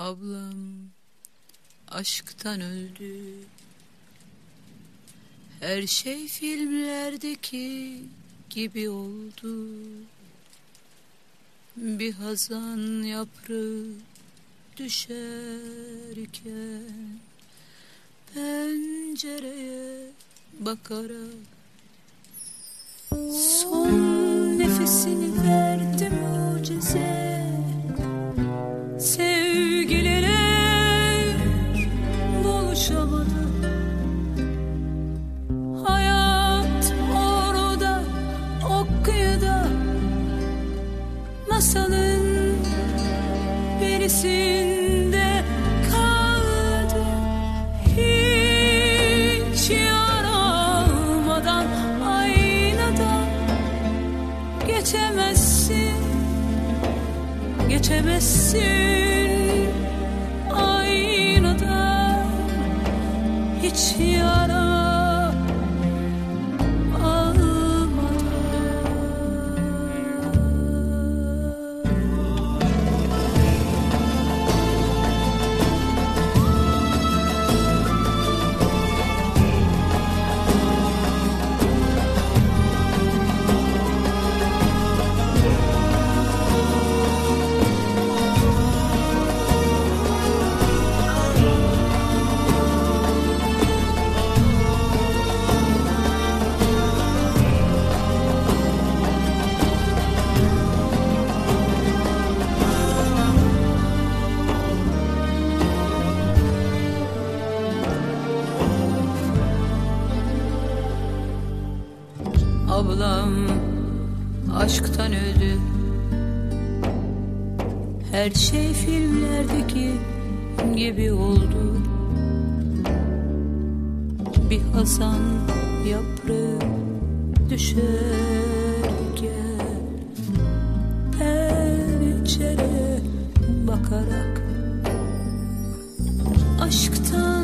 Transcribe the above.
Ablam aşktan öldü. Her şey filmlerdeki gibi oldu. Bir hazan yaprağı düşerken pencereye bakarak son nefesini verdi mucize. Sevgililer buluşamadı. Hayat orada, o kıyıda, masalın birisinde kaldı. Hiç yaralmadan aynadan geçemezsin, geçemezsin. Aynadan hiç yara Ablam aşktan öldü. Her şey filmlerdeki gibi oldu. Bir hazan yaprağı düşerken pencereye bakarak aşktan